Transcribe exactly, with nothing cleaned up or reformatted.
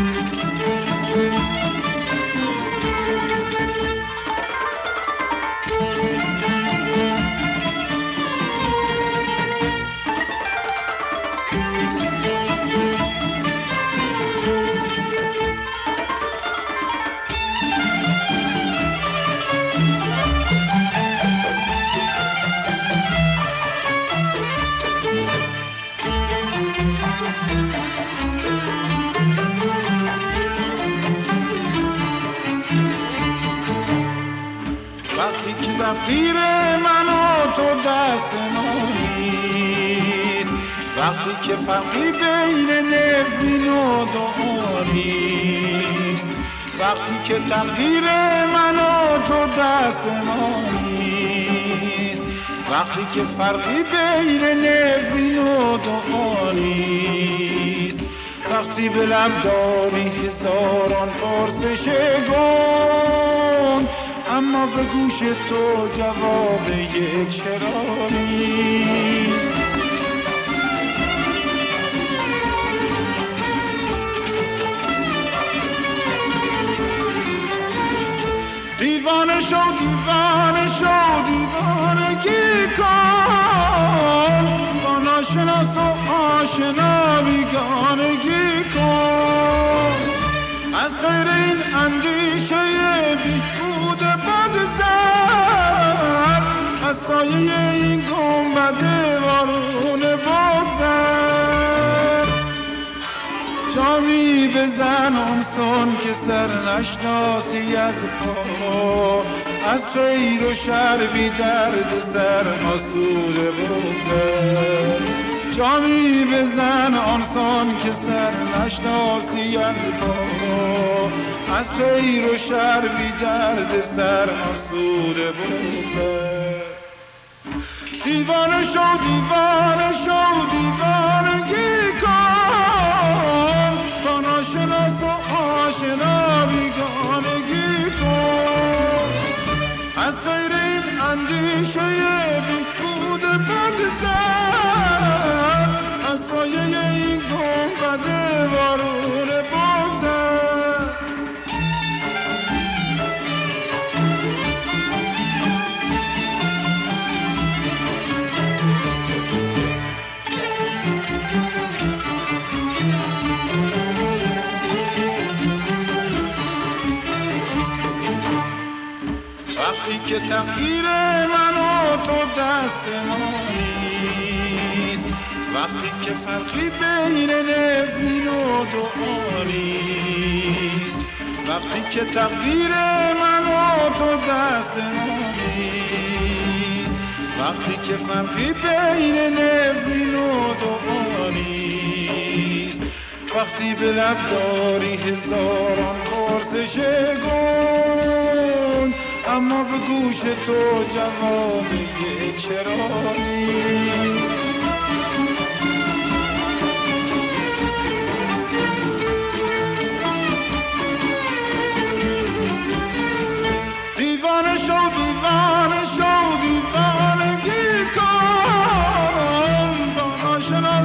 وقتی که تقدیر من و تو دست ما نیست، وقتی که فرقی بین نفرین و دعا نیست، وقتی که تقدیر من و تو دست ما نیست، وقتی که فرقی بین نفرین و دعا نیست، وقتی به لب داری هزاران پرسش گون اما به گوش تو جواب یک چرا نیست. دیوانه شو دیوانه شو دیوانگی کن، با ناشناس و آشنا بیگانگی کن، از غیر این اندیشه بیهود بگذر، از سایه این گنبد وارون بگذر. جامی بزن آنسان که سر نشناسی از پا، از خیر و شر بی درد سر آسوده بگذر. جامی بزن آنسان که سر نشناسی از پا، از خیر و شر بی درد سر آسوده بگذر. دیوانه شو دیوانه شو دیوانگی کن، تا ناشناس و آشنا بیگانگی کن، از غیر این اندیشه بیهود بگذر، از سایه این گنبد وارون بگذر. وقتی که تقدیر من و تو دست ما نیست، وقتی که فرقی بین نفرین و دعا نیست، وقتی که تقدیر من و تو دست ما نیست، وقتی که فرقی بین نفرین و دعا نیست، وقتی به لب داری هزاران پرسش گون اما به گوش تو جواب یک چرا نیست. دیوانه شو دیوانه شو دیوانگی کن، با ناشناس